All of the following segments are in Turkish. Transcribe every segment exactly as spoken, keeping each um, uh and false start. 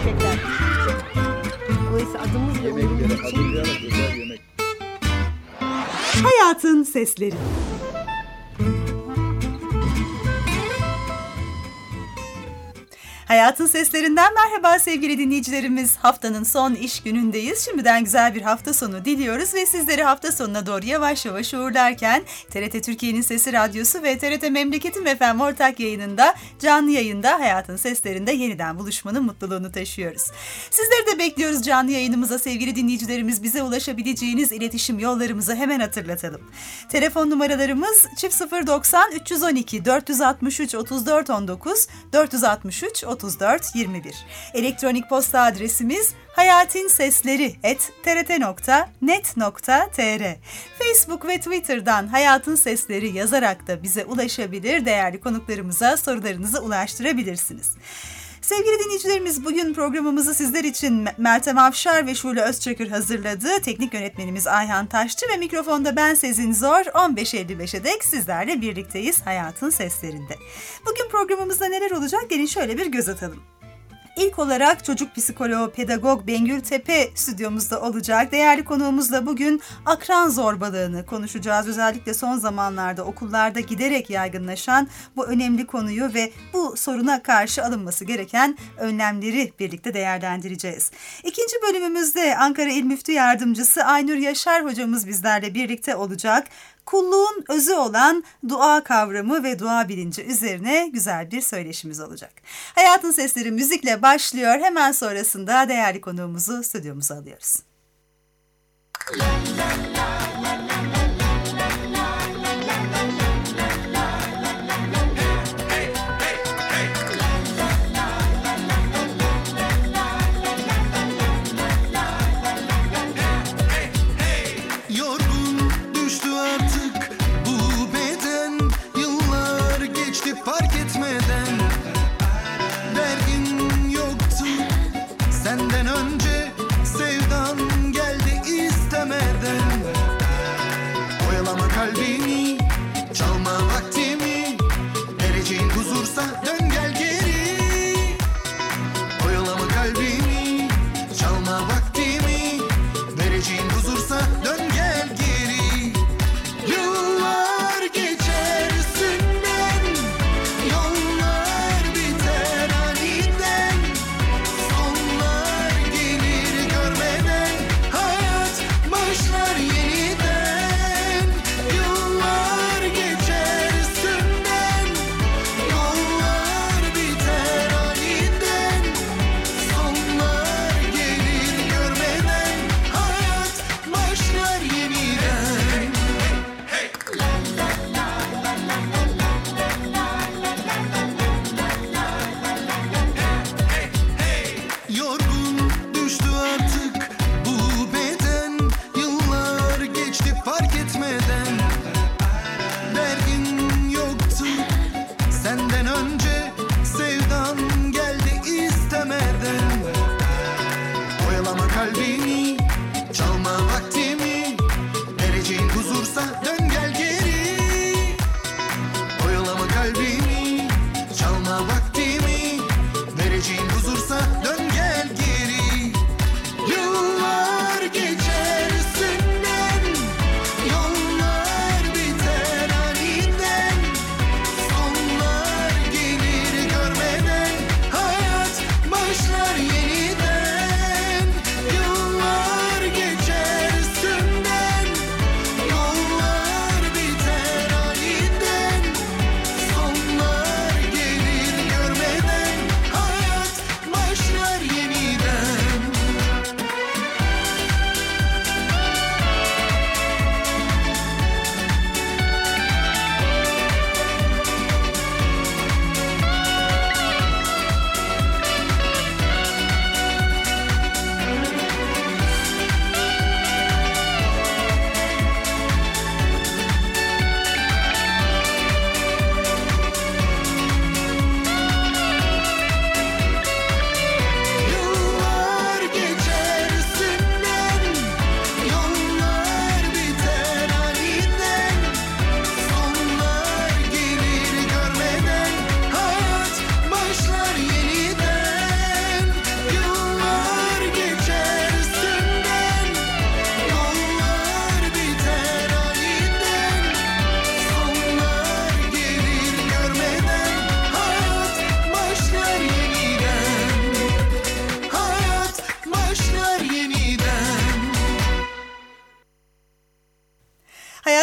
gerçekten. Dolayısıyla adımız ve umurumuz için. Hayatın Sesleri. Hayatın Seslerinden merhaba sevgili dinleyicilerimiz. Haftanın son iş günündeyiz. Şimdiden güzel bir hafta sonu diliyoruz ve sizleri hafta sonuna doğru yavaş yavaş uğurlarken T R T Türkiye'nin Sesi Radyosu ve T R T Memleketim F M ortak yayınında, canlı yayında Hayatın Seslerinde yeniden buluşmanın mutluluğunu taşıyoruz. Sizleri de bekliyoruz canlı yayınımıza sevgili dinleyicilerimiz. Bize ulaşabileceğiniz iletişim yollarımızı hemen hatırlatalım. Telefon numaralarımız çift sıfır doksan üç yüz on iki dört altı üç otuz dört on dokuz dört altı üç otuz dört yirmi bir. Elektronik posta adresimiz hayatinsesleri at t r t nokta net nokta t r. Facebook ve Twitter'dan Hayatın Sesleri yazarak da bize ulaşabilir, değerli konuklarımıza sorularınızı ulaştırabilirsiniz. Sevgili dinleyicilerimiz, bugün programımızı sizler için Meltem Afşar ve Şule Özçakır hazırladı. Teknik yönetmenimiz Ayhan Taşçı ve mikrofonda ben Sezin Zor. on beş elli beşe dek sizlerle birlikteyiz Hayatın Seslerinde. Bugün programımızda neler olacak? Gelin şöyle bir göz atalım. İlk olarak çocuk psikoloğu, pedagog Bengül Tepe stüdyomuzda olacak. Değerli konuğumuzla bugün akran zorbalığını konuşacağız. Özellikle son zamanlarda okullarda giderek yaygınlaşan bu önemli konuyu ve bu soruna karşı alınması gereken önlemleri birlikte değerlendireceğiz. İkinci bölümümüzde Ankara İl Müftü Yardımcısı Aynur Yaşar hocamız bizlerle birlikte olacak. Kulluğun özü olan dua kavramı ve dua bilinci üzerine güzel bir söyleşimiz olacak. Hayatın Sesleri müzikle başlıyor. Hemen sonrasında değerli konuğumuzu stüdyomuza alıyoruz. Fark etmeden derdin yoktu senden önce, sevdan geldi istemeden. Oyalama kalbini, çalma vaktimi, vereceğin huzursa dön gel geri. Oyalama kalbimi, çalma vaktimi, vereceğin huzursa dön gel geri.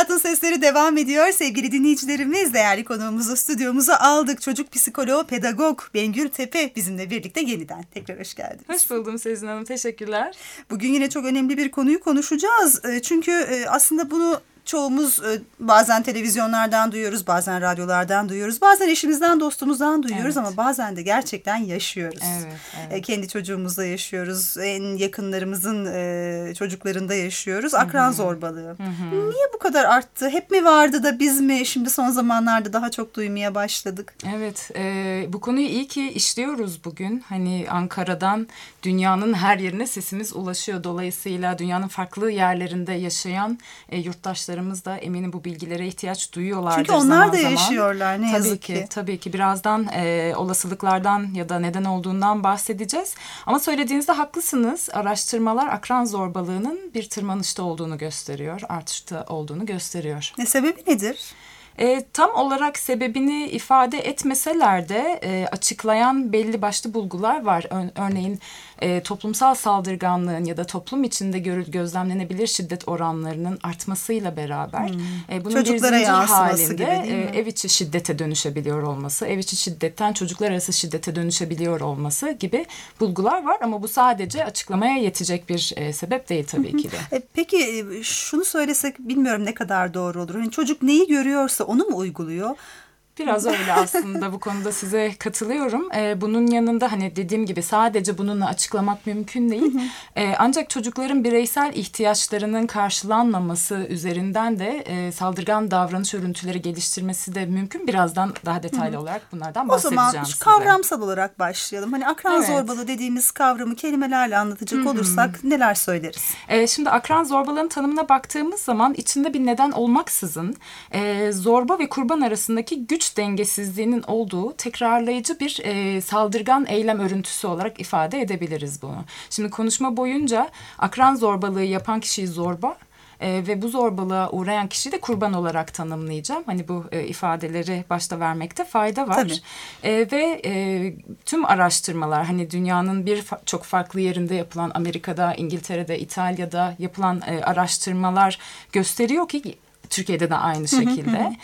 Hayatın Sesleri devam ediyor. Sevgili dinleyicilerimiz, değerli konuğumuzu stüdyomuza aldık. Çocuk psikoloğu, pedagog Bengül Tepe bizimle birlikte yeniden. Tekrar hoş geldiniz. Hoş buldum Sezin Hanım. Teşekkürler. Bugün yine çok önemli bir konuyu konuşacağız. Çünkü aslında bunu çoğumuz bazen televizyonlardan duyuyoruz, bazen radyolardan duyuyoruz, bazen eşimizden, dostumuzdan duyuyoruz, evet. Ama bazen de gerçekten yaşıyoruz. Evet, evet. Kendi çocuğumuzda yaşıyoruz, en yakınlarımızın çocuklarında yaşıyoruz. Akran Hı-hı. zorbalığı. Hı-hı. Niye bu kadar arttı? Hep mi vardı da biz mi şimdi son zamanlarda daha çok duymaya başladık? Evet, e, bu konuyu iyi ki işliyoruz bugün. Hani Ankara'dan dünyanın her yerine sesimiz ulaşıyor. Dolayısıyla dünyanın farklı yerlerinde yaşayan e, yurttaşlar da eminim bu bilgilere ihtiyaç duyuyorlardır. Çünkü onlar zaman da zaman. yaşıyorlar ne tabii yazık ki. ki. Tabii ki birazdan e, olasılıklardan ya da neden olduğundan bahsedeceğiz. Ama söylediğinizde haklısınız. Araştırmalar akran zorbalığının bir tırmanışta olduğunu gösteriyor. Artışta olduğunu gösteriyor. Ne sebebi nedir? E, tam olarak sebebini ifade etmeseler de e, açıklayan belli başlı bulgular var. Ör, örneğin e, toplumsal saldırganlığın ya da toplum içinde görül, gözlemlenebilir şiddet oranlarının artmasıyla beraber hmm. e, bunun çocuklara bir zincir halinde gibi, e, ev içi şiddete dönüşebiliyor olması, ev içi şiddetten çocuklar arası şiddete dönüşebiliyor olması gibi bulgular var. Ama bu sadece açıklamaya yetecek bir e, sebep değil tabii ki de. E, peki şunu söylesek bilmiyorum ne kadar doğru olur. Yani çocuk neyi görüyorsa onu mu uyguluyor? Biraz öyle aslında bu konuda size katılıyorum. Ee, bunun yanında hani dediğim gibi sadece bununla açıklamak mümkün değil. Hı hı. Ee, ancak çocukların bireysel ihtiyaçlarının karşılanmaması üzerinden de e, saldırgan davranış örüntüleri geliştirmesi de mümkün. Birazdan daha detaylı hı hı. olarak bunlardan bahsedeceğim size. O zaman size. Kavramsal olarak başlayalım. Hani akran evet. zorbalığı dediğimiz kavramı kelimelerle anlatacak hı hı. olursak neler söyleriz? Ee, şimdi akran zorbalığının tanımına baktığımız zaman içinde bir neden olmaksızın e, zorba ve kurban arasındaki güç dengesizliğinin olduğu tekrarlayıcı bir e, saldırgan eylem örüntüsü olarak ifade edebiliriz bunu. Şimdi konuşma boyunca akran zorbalığı yapan kişiyi zorba e, ve bu zorbalığa uğrayan kişiyi de kurban olarak tanımlayacağım. Hani bu e, ifadeleri başta vermekte fayda var. E, ve e, tüm araştırmalar hani dünyanın bir fa- çok farklı yerinde yapılan Amerika'da, İngiltere'de, İtalya'da yapılan e, araştırmalar gösteriyor ki Türkiye'de de aynı şekilde.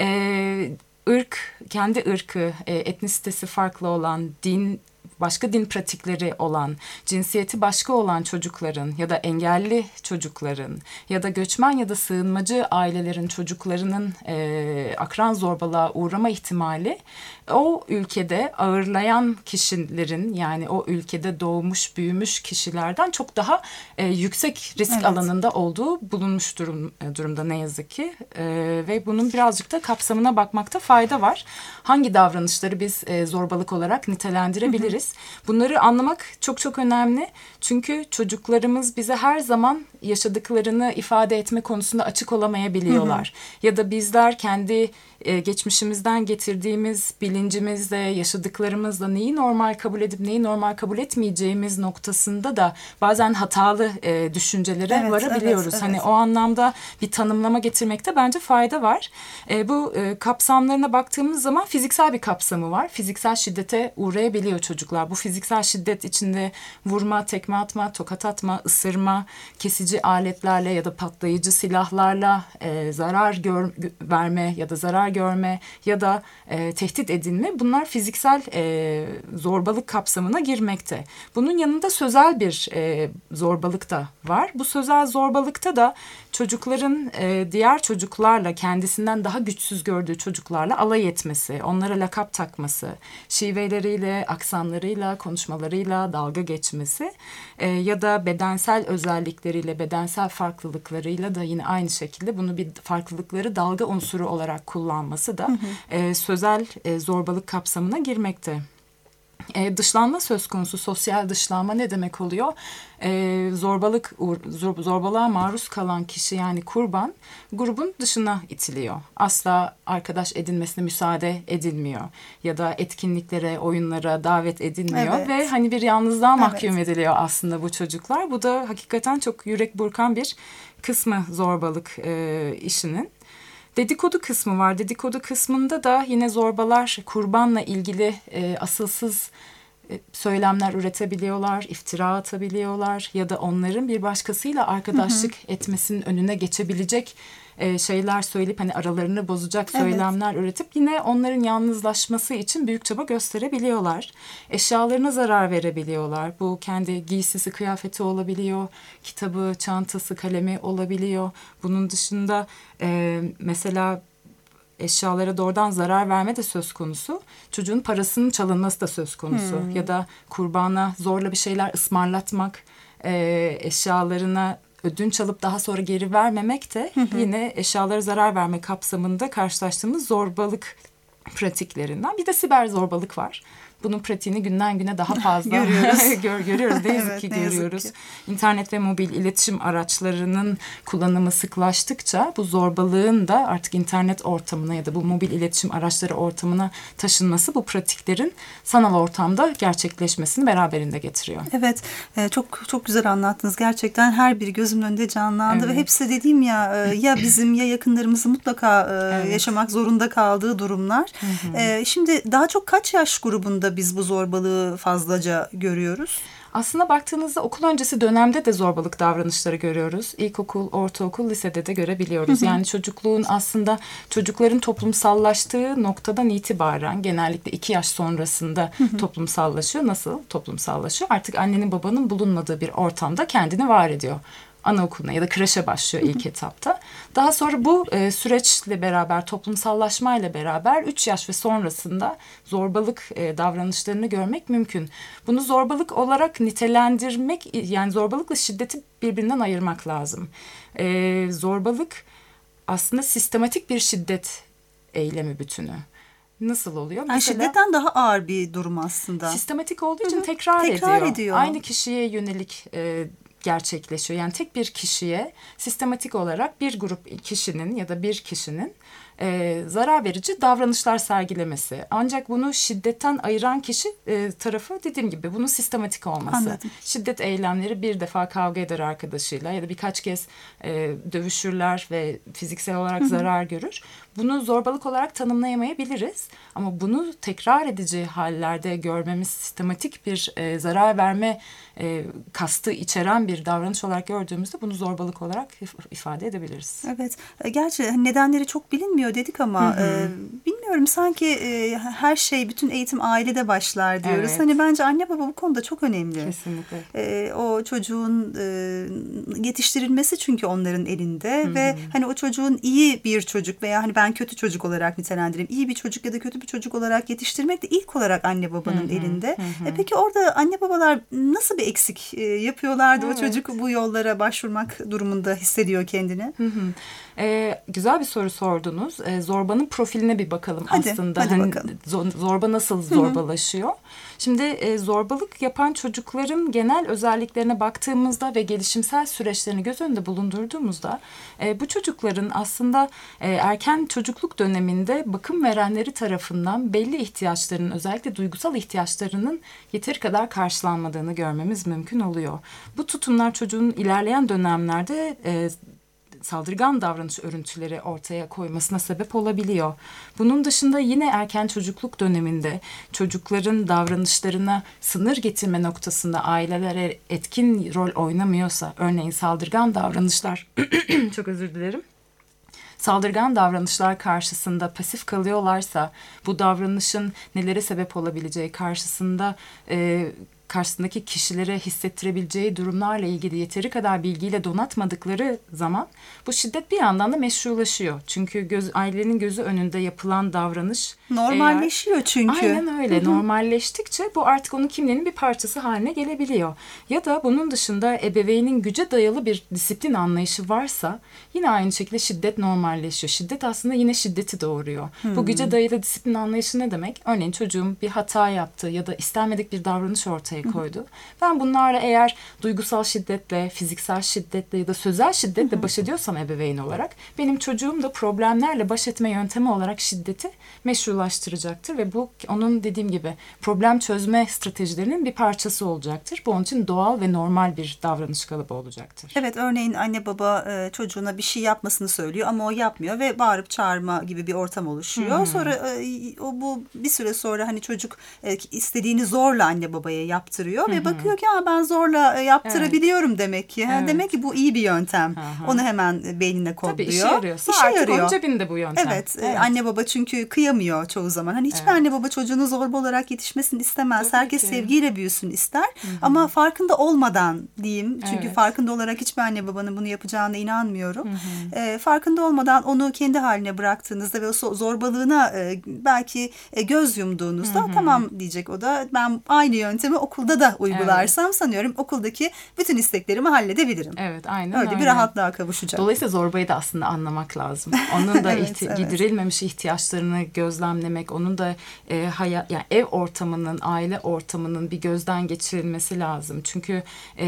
e, ırk, kendi ırkı, e, etnisitesi farklı olan, din, başka din pratikleri olan, cinsiyeti başka olan çocukların ya da engelli çocukların ya da göçmen ya da sığınmacı ailelerin çocuklarının e, akran zorbalığa uğrama ihtimali o ülkede ağırlayan kişilerin yani o ülkede doğmuş büyümüş kişilerden çok daha e, yüksek risk evet. alanında olduğu bulunmuş durum, durumda ne yazık ki e, ve bunun birazcık da kapsamına bakmakta fayda var. Hangi davranışları biz e, zorbalık olarak nitelendirebiliriz? Bunları anlamak çok çok önemli. Çünkü çocuklarımız bize her zaman yaşadıklarını ifade etme konusunda açık olamayabiliyorlar. Hı hı. Ya da bizler kendi e, geçmişimizden getirdiğimiz bilincimizle, yaşadıklarımızla neyi normal kabul edip neyi normal kabul etmeyeceğimiz noktasında da bazen hatalı e, düşüncelere evet, varabiliyoruz. Evet, evet. Hani o anlamda bir tanımlama getirmekte bence fayda var. E, bu e, kapsamlarına baktığımız zaman fiziksel bir kapsamı var. Fiziksel şiddete uğrayabiliyor çocuklar. Bu fiziksel şiddet içinde vurma, tekme atma, tokat atma, ısırma, kesici aletlerle ya da patlayıcı silahlarla e, zarar gör, verme ya da zarar görme ya da e, tehdit edilme, bunlar fiziksel e, zorbalık kapsamına girmekte. Bunun yanında sözel bir e, zorbalık da var. Bu sözel zorbalıkta da çocukların e, diğer çocuklarla, kendisinden daha güçsüz gördüğü çocuklarla alay etmesi, onlara lakap takması, şiveleriyle, aksanlarıyla, konuşmalarıyla dalga geçmesi e, ya da bedensel özellikleriyle, bedensel farklılıklarıyla da yine aynı şekilde bunu bir farklılıkları dalga unsuru olarak kullanması da hı hı. E, sözel e, zorbalık kapsamına girmekte. E, dışlanma söz konusu. Sosyal dışlanma ne demek oluyor? E, zorbalık zor, zorbalığa maruz kalan kişi yani kurban grubun dışına itiliyor. Asla arkadaş edinmesine müsaade edilmiyor ya da etkinliklere, oyunlara davet edilmiyor evet. ve hani bir yalnızlığa mahkum evet. ediliyor aslında bu çocuklar. Bu da hakikaten çok yürek burkan bir kısmı zorbalık e, işinin. Dedikodu kısmı var. Dedikodu kısmında da yine zorbalar kurbanla ilgili e, asılsız e, söylemler üretebiliyorlar, iftira atabiliyorlar ya da onların bir başkasıyla arkadaşlık hı hı. etmesinin önüne geçebilecek e, şeyler söyleyip hani aralarını bozacak söylemler evet. üretip yine onların yalnızlaşması için büyük çaba gösterebiliyorlar. Eşyalarına zarar verebiliyorlar. Bu kendi giysisi, kıyafeti olabiliyor. Kitabı, çantası, kalemi olabiliyor. Bunun dışında e, mesela eşyalara doğrudan zarar verme de söz konusu. Çocuğun parasının çalınması da söz konusu. Hmm. Ya da kurbana zorla bir şeyler ısmarlatmak, e, eşyalarına ödünç alıp daha sonra geri vermemek de hı hı. yine eşyalara zarar verme kapsamında karşılaştığımız zorbalık pratiklerinden. Bir de siber zorbalık var. Bunun pratiğini günden güne daha fazla görüyoruz. Gör, görüyoruz. Ne yazık evet, ki ne görüyoruz. Yazık ki. İnternet ve mobil iletişim araçlarının kullanımı sıklaştıkça bu zorbalığın da artık internet ortamına ya da bu mobil iletişim araçları ortamına taşınması bu pratiklerin sanal ortamda gerçekleşmesini beraberinde getiriyor. Evet, çok çok güzel anlattınız. Gerçekten her biri gözümün önünde canlandı evet. ve hepsi dediğim ya ya bizim ya yakınlarımızın mutlaka evet. yaşamak zorunda kaldığı durumlar. Hı hı. Şimdi daha çok kaç yaş grubunda biz bu zorbalığı fazlaca görüyoruz? Aslında baktığınızda okul öncesi dönemde de zorbalık davranışları görüyoruz. İlkokul, ortaokul, lisede de görebiliyoruz. Hı hı. Yani çocukluğun aslında çocukların toplumsallaştığı noktadan itibaren genellikle iki yaş sonrasında hı hı. toplumsallaşıyor. Nasıl toplumsallaşıyor? Artık annenin babanın bulunmadığı bir ortamda kendini var ediyor. Anaokuluna ya da kreşe başlıyor ilk etapta. Daha sonra bu e, süreçle beraber, toplumsallaşmayla beraber üç yaş ve sonrasında zorbalık e, davranışlarını görmek mümkün. Bunu zorbalık olarak nitelendirmek, yani zorbalıkla şiddeti birbirinden ayırmak lazım. E, zorbalık aslında sistematik bir şiddet eylemi bütünü. Nasıl oluyor? Yani mesela, şiddetten daha ağır bir durum aslında. Sistematik olduğu için tekrar, tekrar ediyor. ediyor. Aynı kişiye yönelik e, gerçekleşiyor. Yani tek bir kişiye sistematik olarak bir grup kişinin ya da bir kişinin e, zarar verici davranışlar sergilemesi. Ancak bunu şiddetten ayıran kişi e, tarafı dediğim gibi bunun sistematik olması. Anladım. Şiddet eylemleri bir defa kavga eder arkadaşıyla ya da birkaç kez e, dövüşürler ve fiziksel olarak Hı-hı. zarar görür. Bunu zorbalık olarak tanımlayamayabiliriz. Ama bunu tekrar edici hallerde görmemiz, sistematik bir e, zarar verme e, kastı içeren bir davranış olarak gördüğümüzde bunu zorbalık olarak ifade edebiliriz. Evet. Gerçi nedenleri çok bilinmiyor dedik ama e, bilmiyorum sanki e, her şey, bütün eğitim ailede başlar diyoruz. Evet. Hani bence anne baba bu konuda çok önemli. Kesinlikle. E, o çocuğun e, yetiştirilmesi çünkü onların elinde Hı-hı. ve hani o çocuğun iyi bir çocuk veya hani ben kötü çocuk olarak nitelendireyim. İyi bir çocuk ya da kötü bir çocuk olarak yetiştirmek de ilk olarak anne babanın Hı-hı. elinde. Hı-hı. E, peki orada anne babalar nasıl bir eksik e, yapıyorlardı? Evet. O çocuk bu yollara başvurmak durumunda hissediyor kendini. Hı hı. Ee, güzel bir soru sordunuz. Ee, zorbanın profiline bir bakalım hadi, aslında. Hadi hani bakalım. Zorba nasıl zorbalaşıyor? Hı hı. Şimdi e, zorbalık yapan çocukların genel özelliklerine baktığımızda ve gelişimsel süreçlerini göz önünde bulundurduğumuzda e, bu çocukların aslında e, erken çocukluk döneminde bakım verenleri tarafından belli ihtiyaçlarının, özellikle duygusal ihtiyaçlarının yeteri kadar karşılanmadığını görmemiz mümkün oluyor. Bu tutumlar çocuğun ilerleyen dönemlerde e, saldırgan davranış örüntüleri ortaya koymasına sebep olabiliyor. Bunun dışında yine erken çocukluk döneminde çocukların davranışlarına sınır getirme noktasında aileler etkin rol oynamıyorsa, örneğin saldırgan davranışlar, çok özür dilerim, saldırgan davranışlar karşısında pasif kalıyorlarsa, bu davranışın nelere sebep olabileceği karşısında e, karşısındaki kişilere hissettirebileceği durumlarla ilgili yeteri kadar bilgiyle donatmadıkları zaman bu şiddet bir yandan da meşrulaşıyor. Çünkü göz, ailenin gözü önünde yapılan davranış normalleşiyor eğer, çünkü. Aynen öyle. Hı-hı. Normalleştikçe bu artık onun kimliğinin bir parçası haline gelebiliyor. Ya da bunun dışında ebeveynin güce dayalı bir disiplin anlayışı varsa yine aynı şekilde şiddet normalleşiyor. Şiddet aslında yine şiddeti doğuruyor. Hı-hı. Bu güce dayalı disiplin anlayışı ne demek? Örneğin çocuğum bir hata yaptı ya da istenmedik bir davranış ortaya koydu. Ben bunlarla eğer duygusal şiddetle, fiziksel şiddetle ya da sözel şiddetle Hı-hı. baş ediyorsam ebeveyn olarak, benim çocuğum da problemlerle baş etme yöntemi olarak şiddeti meşrulaştıracaktır ve bu onun dediğim gibi problem çözme stratejilerinin bir parçası olacaktır. Bu onun için doğal ve normal bir davranış kalıbı olacaktır. Evet, örneğin anne baba çocuğuna bir şey yapmasını söylüyor ama o yapmıyor ve bağırıp çağırma gibi bir ortam oluşuyor. Hı-hı. Sonra o bu bir süre sonra hani çocuk istediğini zorla anne babaya yap yaptırıyor ve bakıyor ki ben zorla yaptırabiliyorum evet. demek ki. Evet. Demek ki bu iyi bir yöntem. Hı-hı. Onu hemen beynine kodluyor. Tabii işe yarıyorsa işe artık yarıyor. onun cebinde bu yöntem. Evet, evet. Anne baba çünkü kıyamıyor çoğu zaman. Hani hiçbir evet. anne baba çocuğunu zorba olarak yetişmesini istemez. Tabii Herkes ki. sevgiyle büyüsün ister. Hı-hı. Ama farkında olmadan diyeyim. Çünkü evet. farkında olarak hiçbir anne babanın bunu yapacağına inanmıyorum. E, farkında olmadan onu kendi haline bıraktığınızda ve o zorbalığına e, belki e, göz yumduğunuzda Hı-hı. tamam diyecek o da. Ben aynı yöntemi okulda da uygularsam evet. sanıyorum okuldaki bütün isteklerimi halledebilirim. Evet, aynen öyle. Öyle bir rahatlığa kavuşacak. Dolayısıyla zorbayı da aslında anlamak lazım. Onun da evet, ihti- evet. giderilmemiş ihtiyaçlarını gözlemlemek, onun da e, hayat, yani ev ortamının, aile ortamının bir gözden geçirilmesi lazım. Çünkü e,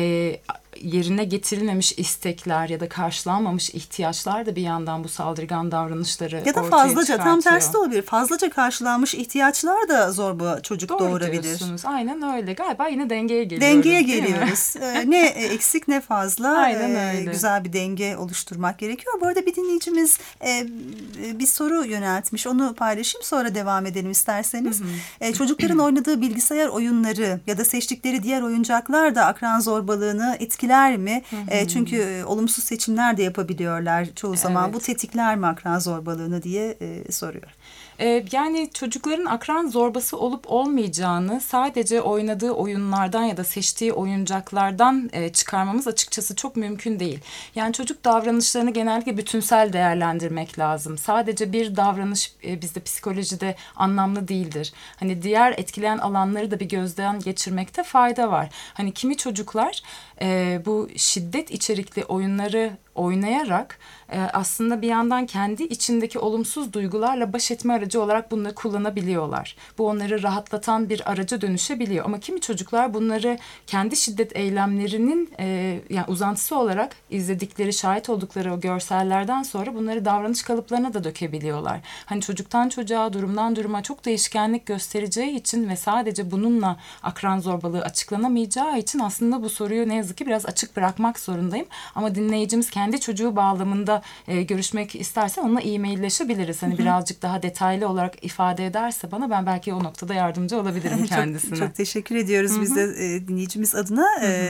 yerine getirilmemiş istekler ya da karşılanmamış ihtiyaçlar da bir yandan bu saldırgan davranışları ortaya çıkartıyor. Ya da fazlaca, tam tersi de olabilir. Fazlaca karşılanmış ihtiyaçlar da zorba çocuk Doğru doğurabilir. Diyorsunuz. Aynen öyle. Galiba yine dengeye geliyoruz. Dengeye geliyoruz. ee, ne eksik ne fazla. Aynen öyle. Ee, güzel bir denge oluşturmak gerekiyor. Bu arada bir dinleyicimiz e, bir soru yöneltmiş. Onu paylaşayım, sonra devam edelim isterseniz. Hı hı. Ee, çocukların oynadığı bilgisayar oyunları ya da seçtikleri diğer oyuncaklar da akran zorbalığını etkiler mi? Hı hı. E, çünkü e, olumsuz seçimler de yapabiliyorlar çoğu zaman. Evet. Bu tetikler mi akran zorbalığını diye e, soruyor. Ee, yani çocukların akran zorbası olup olmayacağını sadece oynadığı oyunlardan ya da seçtiği oyuncaklardan e, çıkarmamız açıkçası çok mümkün değil. Yani çocuk davranışlarını genellikle bütünsel değerlendirmek lazım. Sadece bir davranış e, bizde psikolojide anlamlı değildir. Hani diğer etkileyen alanları da bir gözden geçirmekte fayda var. Hani kimi çocuklar e, bu şiddet içerikli oyunları oynayarak e, aslında bir yandan kendi içindeki olumsuz duygularla baş etme aracı olarak bunları kullanabiliyorlar. Bu onları rahatlatan bir araca dönüşebiliyor. Ama kimi çocuklar bunları kendi şiddet eylemlerinin e, yani uzantısı olarak izledikleri, şahit oldukları o görsellerden sonra bunları davranış kalıplarına da dökebiliyorlar. Hani çocuktan çocuğa, durumdan duruma çok değişkenlik göstereceği için ve sadece bununla akran zorbalığı açıklanamayacağı için aslında bu soruyu ne yazık ki biraz açık bırakmak zorundayım. Ama dinleyicimiz kendi kendi çocuğu bağlamında e, görüşmek isterse onunla e-mailleşebiliriz. Hani birazcık daha detaylı olarak ifade ederse bana, ben belki o noktada yardımcı olabilirim kendisine. çok, çok teşekkür ediyoruz Hı-hı. biz de e, dinleyicimiz adına.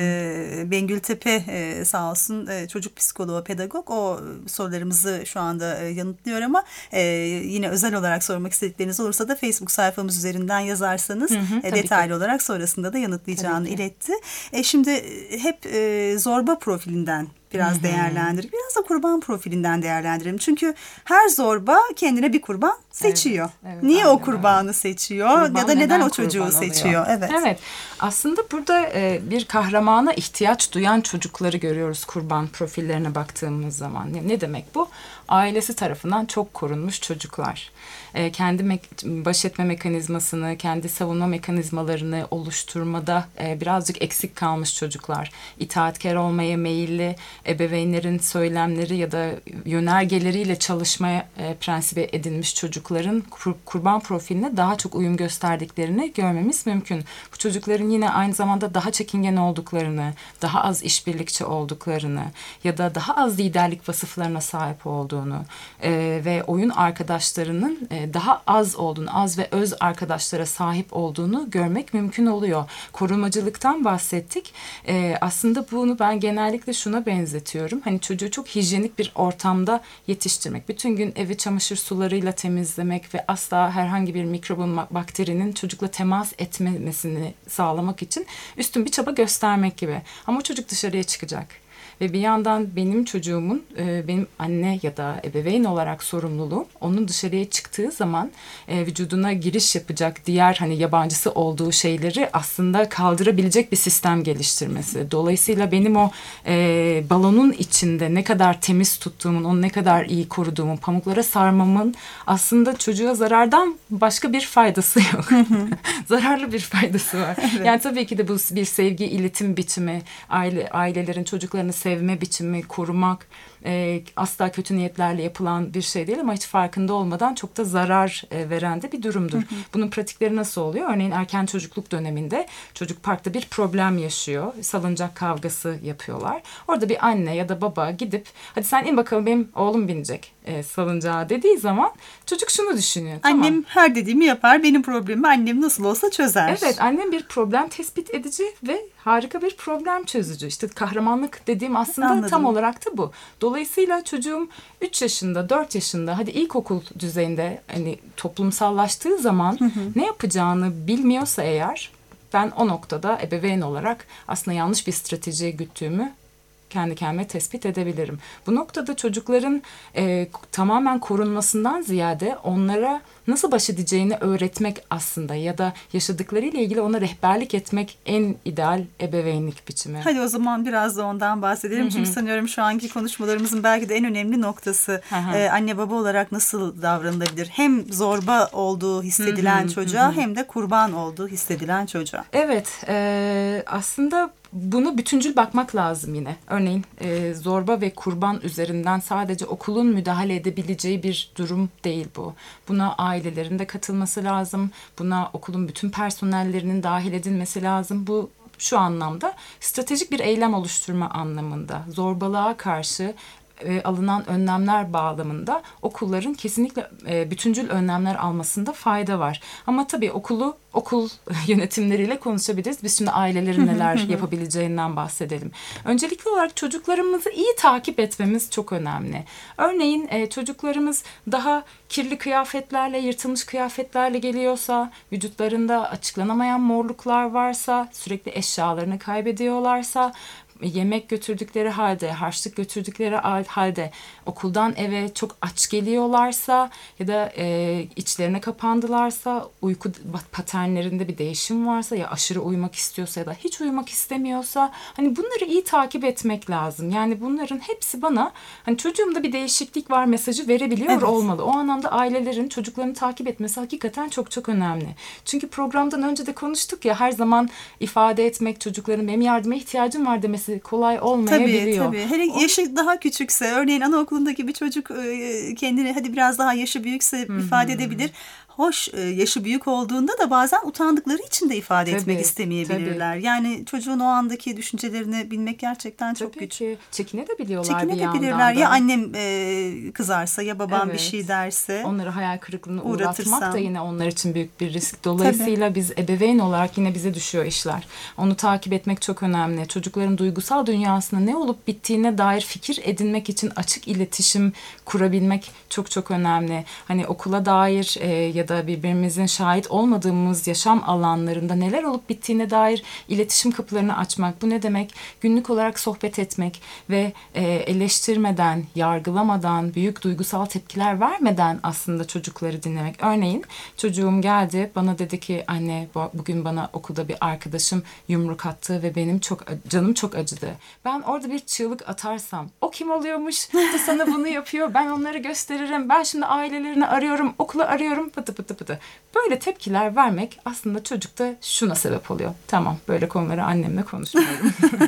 E, Bengül Tepe e, sağ olsun e, çocuk psikoloğu, pedagog. O sorularımızı şu anda e, yanıtlıyor ama e, yine özel olarak sormak istedikleriniz olursa da Facebook sayfamız üzerinden yazarsanız Hı-hı, e, detaylı ki. olarak sonrasında da yanıtlayacağını iletti. E, şimdi hep e, zorba profilinden biraz değerlendirelim. Biraz da kurban profilinden değerlendirelim. Çünkü her zorba kendine bir kurban seçiyor. Evet, evet, Niye o kurbanı öyle. seçiyor kurban ya da neden, neden o çocuğu seçiyor? Evet. Evet. Aslında burada e, bir kahramana ihtiyaç duyan çocukları görüyoruz kurban profillerine baktığımız zaman. Ne demek bu? Ailesi tarafından çok korunmuş çocuklar. E, kendi me- baş etme mekanizmasını, kendi savunma mekanizmalarını oluşturmada e, birazcık eksik kalmış çocuklar. İtaatkar olmaya meyilli, ebeveynlerin söylemleri ya da yönergeleriyle çalışmaya e, prensibi edinmiş çocukların kur, kurban profiline daha çok uyum gösterdiklerini görmemiz mümkün. Bu çocukların yine aynı zamanda daha çekingen olduklarını, daha az işbirlikçi olduklarını ya da daha az liderlik vasıflarına sahip olduğunu e, ve oyun arkadaşlarının e, daha az olduğunu, az ve öz arkadaşlara sahip olduğunu görmek mümkün oluyor. Korumacılıktan bahsettik. E, aslında bunu ben genellikle şuna benzetiyorum. Hani çocuğu çok hijyenik bir ortamda yetiştirmek. Bütün gün evi çamaşır sularıyla temizlemek ve asla herhangi bir mikrobun, bakterinin çocukla temas etmemesini sağlamak için üstün bir çaba göstermek gibi. Ama çocuk dışarıya çıkacak. Ve bir yandan benim çocuğumun, benim anne ya da ebeveyn olarak sorumluluğum onun dışarıya çıktığı zaman vücuduna giriş yapacak diğer hani yabancısı olduğu şeyleri aslında kaldırabilecek bir sistem geliştirmesi. Dolayısıyla benim o e, balonun içinde ne kadar temiz tuttuğumun, onu ne kadar iyi koruduğumun, pamuklara sarmamın aslında çocuğa zarardan başka bir faydası yok. Zararlı bir faydası var. Evet. Yani tabii ki de bu bir sevgi iletim biçimi, aile ailelerin çocuklarını sevmesi sevme biçimi, korumak e, asla kötü niyetlerle yapılan bir şey değil ama hiç farkında olmadan çok da zarar e, veren de bir durumdur. Hı hı. Bunun pratikleri nasıl oluyor? Örneğin erken çocukluk döneminde çocuk parkta bir problem yaşıyor. Salıncak kavgası yapıyorlar. Orada bir anne ya da baba gidip hadi sen in bakalım benim oğlum binecek e, salıncağa dediği zaman çocuk şunu düşünüyor. Annem tamam, her dediğimi yapar. Benim problemimi annem nasıl olsa çözer. Evet, annem bir problem tespit edici ve harika bir problem çözücü. İşte kahramanlık dediğim aslında Anladım. tam olarak da bu. Dolayısıyla çocuğum üç yaşında, dört yaşında, hadi ilkokul düzeyinde hani toplumsallaştığı zaman hı hı. ne yapacağını bilmiyorsa eğer, ben o noktada ebeveyn olarak aslında yanlış bir stratejiye güttüğümü kendi kendime tespit edebilirim. Bu noktada çocukların e, tamamen korunmasından ziyade onlara nasıl baş edeceğini öğretmek aslında ya da yaşadıklarıyla ilgili ona rehberlik etmek en ideal ebeveynlik biçimi. Hadi o zaman biraz da ondan bahsedelim. Hı hı. Çünkü sanıyorum şu anki konuşmalarımızın belki de en önemli noktası e, anne baba olarak nasıl davranılabilir? Hem zorba olduğu hissedilen hı hı, çocuğa hı. hem de kurban olduğu hissedilen çocuğa. Evet, e, aslında bunu bütüncül bakmak lazım yine. Örneğin e, zorba ve kurban üzerinden sadece okulun müdahale edebileceği bir durum değil bu. Buna ailelerin de katılması lazım. Buna okulun bütün personellerinin dahil edilmesi lazım. Bu şu anlamda stratejik bir eylem oluşturma anlamında. Zorbalığa karşı E, alınan önlemler bağlamında okulların kesinlikle e, bütüncül önlemler almasında fayda var. Ama tabii okulu okul yönetimleriyle konuşabiliriz. Biz şimdi ailelerin neler yapabileceğinden bahsedelim. Öncelikli olarak çocuklarımızı iyi takip etmemiz çok önemli. Örneğin e, çocuklarımız daha kirli kıyafetlerle, yırtılmış kıyafetlerle geliyorsa, vücutlarında açıklanamayan morluklar varsa, sürekli eşyalarını kaybediyorlarsa, yemek götürdükleri halde, harçlık götürdükleri halde okuldan eve çok aç geliyorlarsa ya da e, içlerine kapandılarsa, uyku paternlerinde bir değişim varsa ya aşırı uyumak istiyorsa ya da hiç uyumak istemiyorsa, hani bunları iyi takip etmek lazım. Yani bunların hepsi bana hani çocuğumda bir değişiklik var mesajı verebiliyor evet. olmalı. O anlamda ailelerin çocuklarını takip etmesi hakikaten çok çok önemli. Çünkü programdan önce de konuştuk ya, her zaman ifade etmek, çocukların benim yardıma ihtiyacım var demesi kolay olmayabiliyor. Tabii tabii. Hele o... yaşı daha küçükse, örneğin anaokulundaki bir çocuk kendini hadi biraz daha yaşı büyükse Hı-hı. ifade edebilir. Hoş, yaşı büyük olduğunda da bazen utandıkları için de ifade tabii, etmek istemeyebilirler. Tabii. Yani çocuğun o andaki düşüncelerini bilmek gerçekten çok tabii güç. Ki. Çekinebiliyorlar Çekine bir yandan bilirler. da. Ya annem e, kızarsa ya babam evet. bir şey derse. Onları hayal kırıklığına uğratmak da yine onlar için büyük bir risk. Dolayısıyla tabii. biz ebeveyn olarak yine bize düşüyor işler. Onu takip etmek çok önemli. Çocukların duygusal dünyasında ne olup bittiğine dair fikir edinmek için açık iletişim kurabilmek çok çok önemli. Hani okula dair e, ya da birbirimizin şahit olmadığımız yaşam alanlarında neler olup bittiğine dair iletişim kapılarını açmak. Bu ne demek? Günlük olarak sohbet etmek ve e, eleştirmeden, yargılamadan, büyük duygusal tepkiler vermeden aslında çocukları dinlemek. Örneğin çocuğum geldi, bana dedi ki anne bugün bana okulda bir arkadaşım yumruk attı ve benim çok canım çok acıdı. Ben orada bir çığlık atarsam, o kim oluyormuş da sana bunu yapıyor, ben onları gösteririm, ben şimdi ailelerini arıyorum, okulu arıyorum, pıtı pıtı pıtı. Böyle tepkiler vermek aslında çocukta şuna sebep oluyor. Tamam, böyle konuları annemle konuşmuyorum.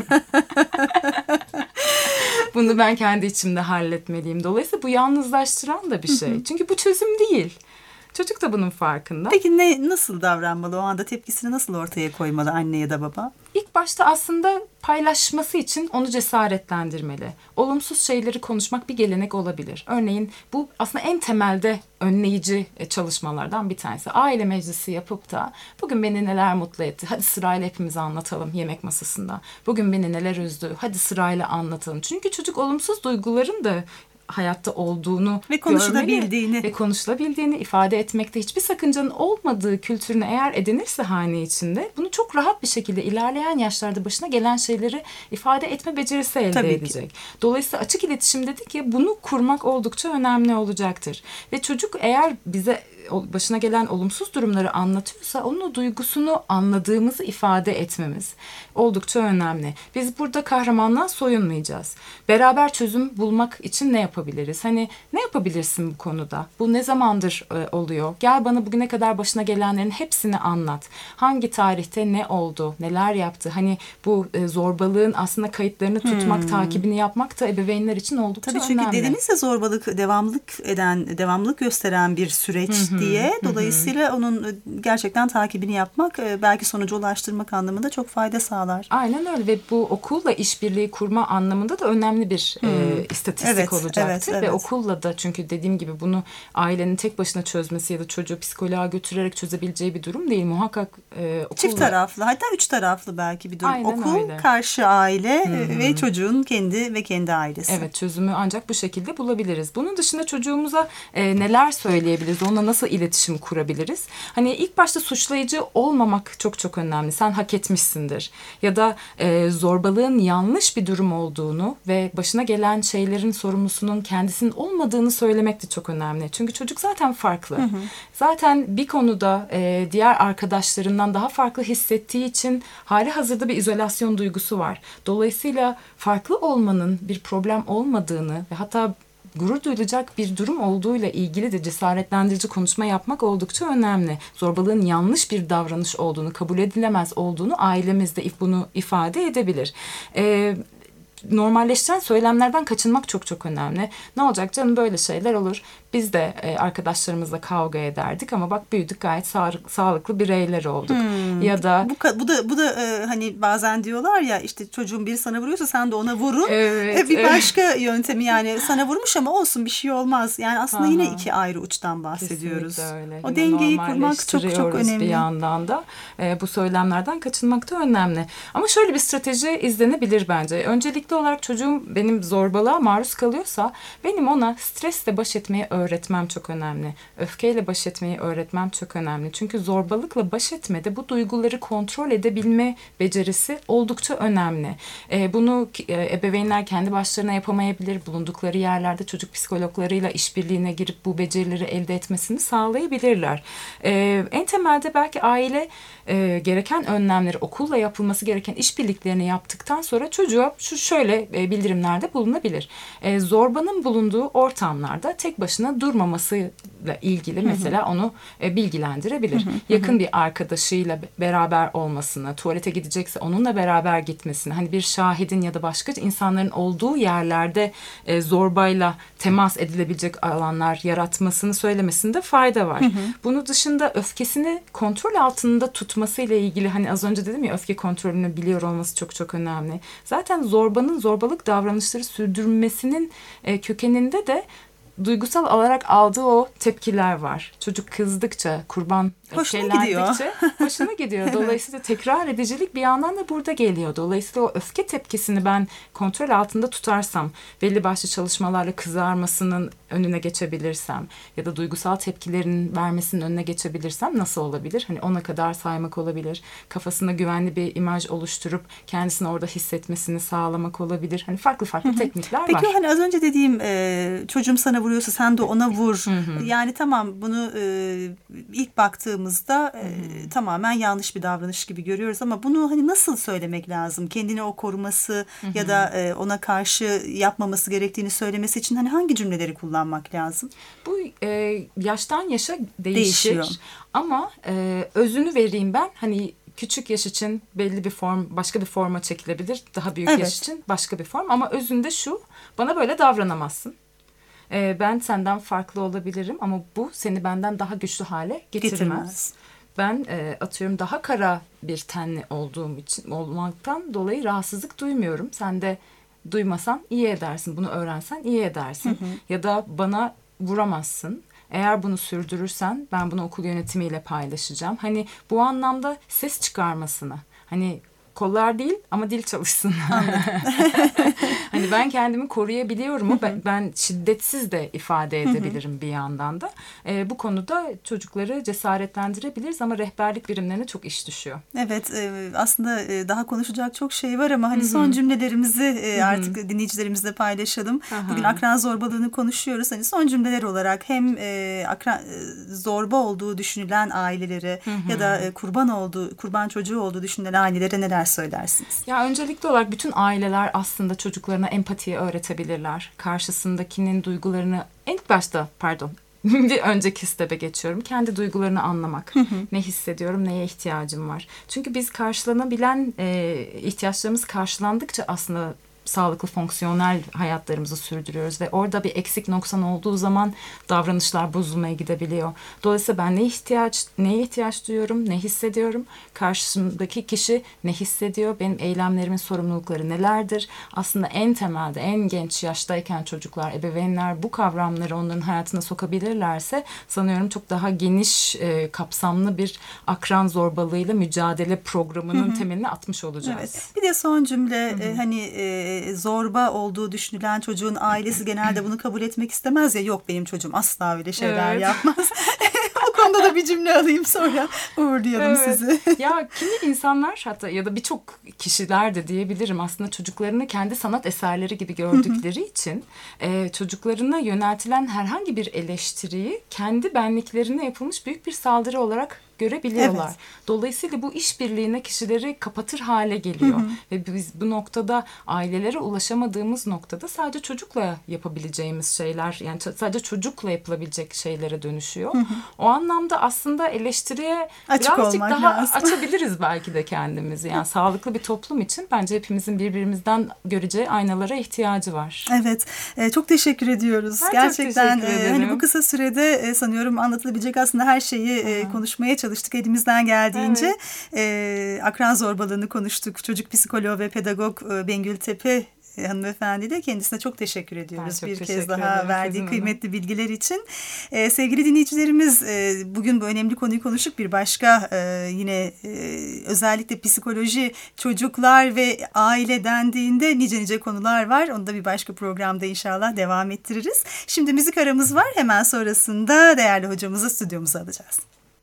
Bunu ben kendi içimde halletmeliyim. Dolayısıyla bu yalnızlaştıran da bir şey. Çünkü bu çözüm değil. Çocuk da bunun farkında. Peki ne nasıl davranmalı? O anda tepkisini nasıl ortaya koymalı anne ya da baba? İlk başta aslında paylaşması için onu cesaretlendirmeli. Olumsuz şeyleri konuşmak bir gelenek olabilir. Örneğin bu aslında en temelde önleyici çalışmalardan bir tanesi. Aile meclisi yapıp da bugün beni neler mutlu etti, hadi sırayla hepimize anlatalım yemek masasında. Bugün beni neler üzdü, hadi sırayla anlatalım. Çünkü çocuk olumsuz duyguların da hayatta olduğunu ve konuşulabildiğini görmeli ve konuşulabildiğini ifade etmekte hiçbir sakıncanın olmadığı kültürünü eğer edinirse hane içinde, bunu çok rahat bir şekilde ilerleyen yaşlarda başına gelen şeyleri ifade etme becerisi elde Tabii edecek. Ki. Dolayısıyla açık iletişim dedik ya, bunu kurmak oldukça önemli olacaktır. Ve çocuk eğer bize başına gelen olumsuz durumları anlatıyorsa onun o duygusunu anladığımızı ifade etmemiz oldukça önemli. Biz burada kahramanlığa soyunmayacağız. Beraber çözüm bulmak için ne yapabiliriz? Hani ne yapabilirsin bu konuda? Bu ne zamandır e, oluyor? Gel bana bugüne kadar başına gelenlerin hepsini anlat. Hangi tarihte ne oldu? Neler yaptı? Hani bu e, zorbalığın aslında kayıtlarını tutmak, hmm. takibini yapmak da ebeveynler için oldukça Tabii önemli. çünkü dediniz ya zorbalık devamlılık eden, devamlılık gösteren bir süreç hı hı, diye. Dolayısıyla hı hı. onun gerçekten takibini yapmak belki sonuca ulaştırmak anlamında çok fayda sağlar. Aynen öyle ve bu okulla işbirliği kurma anlamında da önemli bir hmm. e, istatistik evet, olacaktır. Evet, evet. Ve okulla da çünkü dediğim gibi bunu ailenin tek başına çözmesi ya da çocuğu psikoloğa götürerek çözebileceği bir durum değil. Muhakkak e, okulla... Çift taraflı, hatta üç taraflı belki bir durum. Aynen Okul, öyle. karşı aile hmm. ve çocuğun kendi ve kendi ailesi. Evet, çözümü ancak bu şekilde bulabiliriz. Bunun dışında çocuğumuza e, neler söyleyebiliriz? Onunla nasıl iletişim kurabiliriz? Hani ilk başta suçlayıcı olmamak çok çok önemli. Sen hak etmişsindir. Ya da e, zorbalığın yanlış bir durum olduğunu ve başına gelen şeylerin sorumlusunun kendisinin olmadığını söylemek de çok önemli. Çünkü çocuk zaten farklı. Hı hı. Zaten bir konuda e, diğer arkadaşlarından daha farklı hissettiği için hali hazırda bir izolasyon duygusu var. Dolayısıyla farklı olmanın bir problem olmadığını ve hatta gurur duyulacak bir durum olduğuyla ilgili de cesaretlendirici konuşma yapmak oldukça önemli. Zorbalığın yanlış bir davranış olduğunu, kabul edilemez olduğunu ailemiz de bunu ifade edebilir. Ee, normalleştiren söylemlerden kaçınmak çok çok önemli. Ne olacak canım, böyle şeyler olur. Biz de e, arkadaşlarımızla kavga ederdik ama bak büyüdük, gayet sağlık, sağlıklı bireyler olduk. Hmm. Ya da bu, bu da bu da e, hani bazen diyorlar ya işte çocuğun biri sana vuruyorsa sen de ona vurun. Evet, e, bir evet. başka yöntemi yani sana vurmuş ama olsun bir şey olmaz. Yani aslında Aha. yine iki ayrı uçtan bahsediyoruz. Öyle. O yine dengeyi kurmak çok çok önemli. Bir yandan da e, bu söylemlerden kaçınmak da önemli. Ama şöyle bir strateji izlenebilir bence. Öncelikli olarak çocuğum benim zorbalığa maruz kalıyorsa benim ona stresle baş etmeyi öğretmem çok önemli. Öfkeyle baş etmeyi öğretmem çok önemli. Çünkü zorbalıkla baş etmede bu duyguları kontrol edebilme becerisi oldukça önemli. E, bunu e, ebeveynler kendi başlarına yapamayabilir. Bulundukları yerlerde çocuk psikologlarıyla işbirliğine girip bu becerileri elde etmesini sağlayabilirler. E, en temelde belki aile e, gereken önlemleri, okulla yapılması gereken işbirliklerini yaptıktan sonra çocuğa şu şöyle e, bildirimlerde bulunabilir. E, zorbanın bulunduğu ortamlarda tek başına durmamasıyla ilgili mesela hı hı. onu e, bilgilendirebilir. Hı hı. Yakın bir arkadaşıyla beraber olmasını, tuvalete gidecekse onunla beraber gitmesini, hani bir şahidin ya da başka insanların olduğu yerlerde e, zorbayla temas edilebilecek alanlar yaratmasını söylemesinde fayda var. Hı hı. Bunu dışında öfkesini kontrol altında tutmasıyla ilgili, hani az önce dedim ya, öfke kontrolünü biliyor olması çok çok önemli. Zaten zorbanın zorbalık davranışları sürdürmesinin e, kökeninde de duygusal olarak aldığı o tepkiler var. Çocuk kızdıkça, kurban öfkelendikçe hoşuna gidiyor. Dolayısıyla tekrar edicilik bir yandan da burada geliyor. Dolayısıyla o öfke tepkisini ben kontrol altında tutarsam, belli başlı çalışmalarla kızarmasının önüne geçebilirsem ya da duygusal tepkilerin vermesinin önüne geçebilirsem nasıl olabilir? Hani ona kadar saymak olabilir. Kafasında güvenli bir imaj oluşturup kendisini orada hissetmesini sağlamak olabilir. Hani farklı farklı Hı-hı. teknikler Peki, var. Peki hani az önce dediğim e, çocuğum sana vuruyorsa sen de ona vur. Hı-hı. Yani tamam, bunu e, ilk baktığımızda e, tamamen yanlış bir davranış gibi görüyoruz ama bunu hani nasıl söylemek lazım? Kendini o koruması Hı-hı. ya da e, ona karşı yapmaması gerektiğini söylemesi için hani hangi cümleleri kullanmak lazım? Bu e, yaştan yaşa değişir. Değişiyor. Ama e, özünü vereyim ben. Hani küçük yaş için belli bir form, başka bir forma çekilebilir. Daha büyük evet. yaş için başka bir form. Ama özünde şu: bana böyle davranamazsın. Ee, ben senden farklı olabilirim ama bu seni benden daha güçlü hale getirmez. getirmez. Ben e, atıyorum daha kara bir tenli olduğum için olmaktan dolayı rahatsızlık duymuyorum. Sen de duymasan iyi edersin. Bunu öğrensen iyi edersin. Hı hı. Ya da bana vuramazsın. Eğer bunu sürdürürsen ben bunu okul yönetimiyle paylaşacağım. Hani bu anlamda ses çıkarmasını, hani kollar değil ama dil çalışsın. Hani ben kendimi koruyabiliyorum mu? Ben, ben şiddetsiz de ifade edebilirim bir yandan da. E, bu konuda çocukları cesaretlendirebiliriz ama rehberlik birimlerine çok iş düşüyor. Evet, e, aslında e, daha konuşacak çok şey var ama hani Hı-hı. son cümlelerimizi e, artık dinleyicilerimizle paylaşalım. Hı-hı. Bugün akran zorbalığını konuşuyoruz. Hani son cümleler olarak hem e, akran e, zorba olduğu düşünülen ailelere Hı-hı. ya da e, kurban olduğu, kurban çocuğu olduğu düşünülen ailelere neler söylersiniz? Ya öncelikli olarak bütün aileler aslında çocuklarına empatiyi öğretebilirler. Karşısındakinin duygularını en başta pardon bir önceki step'e geçiyorum. Kendi duygularını anlamak. Hı hı. Ne hissediyorum, neye ihtiyacım var. Çünkü biz karşılanabilen e, ihtiyaçlarımız karşılandıkça aslında sağlıklı fonksiyonel hayatlarımızı sürdürüyoruz ve orada bir eksik noksan olduğu zaman davranışlar bozulmaya gidebiliyor. Dolayısıyla ben ne ihtiyaç neye ihtiyaç duyuyorum, ne hissediyorum? Karşımdaki kişi ne hissediyor? Benim eylemlerimin sorumlulukları nelerdir? Aslında en temelde en genç yaştayken çocuklar, ebeveynler bu kavramları onların hayatına sokabilirlerse sanıyorum çok daha geniş, e, kapsamlı bir akran zorbalığıyla mücadele programının Hı-hı. temelini atmış olacağız. Evet. Bir de son cümle e, hani e, zorba olduğu düşünülen çocuğun ailesi genelde bunu kabul etmek istemez ya. Yok benim çocuğum asla öyle şeyler evet. yapmaz. O konuda da bir cümle alayım sonra uğurlayalım evet. sizi. Ya kimi insanlar hatta ya da birçok kişiler de diyebilirim aslında çocuklarını kendi sanat eserleri gibi gördükleri için e, çocuklarına yöneltilen herhangi bir eleştiriyi kendi benliklerine yapılmış büyük bir saldırı olarak görebiliyorlar. Evet. Dolayısıyla bu işbirliğine kişileri kapatır hale geliyor. Hı hı. Ve biz bu noktada ailelere ulaşamadığımız noktada sadece çocukla yapabileceğimiz şeyler, yani sadece çocukla yapılabilecek şeylere dönüşüyor. Hı hı. O anlamda aslında eleştiriye Açık birazcık daha lazım. Açabiliriz belki de kendimizi. Yani sağlıklı bir toplum için bence hepimizin birbirimizden göreceği aynalara ihtiyacı var. Evet. E, çok teşekkür ediyoruz. Ben Gerçekten e, hani bu kısa sürede e, sanıyorum anlatılabilecek aslında her şeyi e, konuşmaya çalıştık. Çalıştık elimizden geldiğince. Evet. E, akran zorbalığını konuştuk. Çocuk psikoloğu ve pedagog e, Bengül Tepe e, hanımefendi de kendisine çok teşekkür ediyoruz. Çok bir teşekkür kez daha ederim, verdiği kıymetli bilgiler için. E, sevgili dinleyicilerimiz e, bugün bu önemli konuyu konuştuk. Bir başka e, yine e, özellikle psikoloji, çocuklar ve aile dendiğinde nice nice konular var. Onu da bir başka programda inşallah devam ettiririz. Şimdi müzik aramız var. Hemen sonrasında değerli hocamızı stüdyomuza alacağız.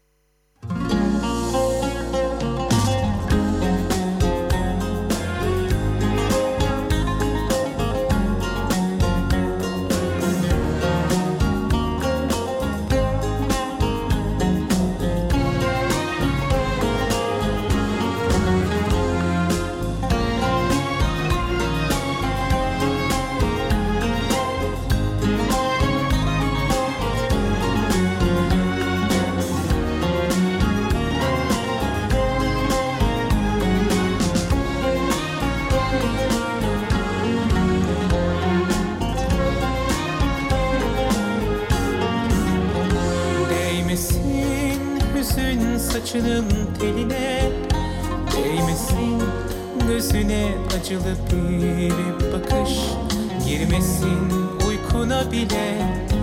Saçının teline değmesin, gözüne acılı bir bakış girmesin uykuna bile.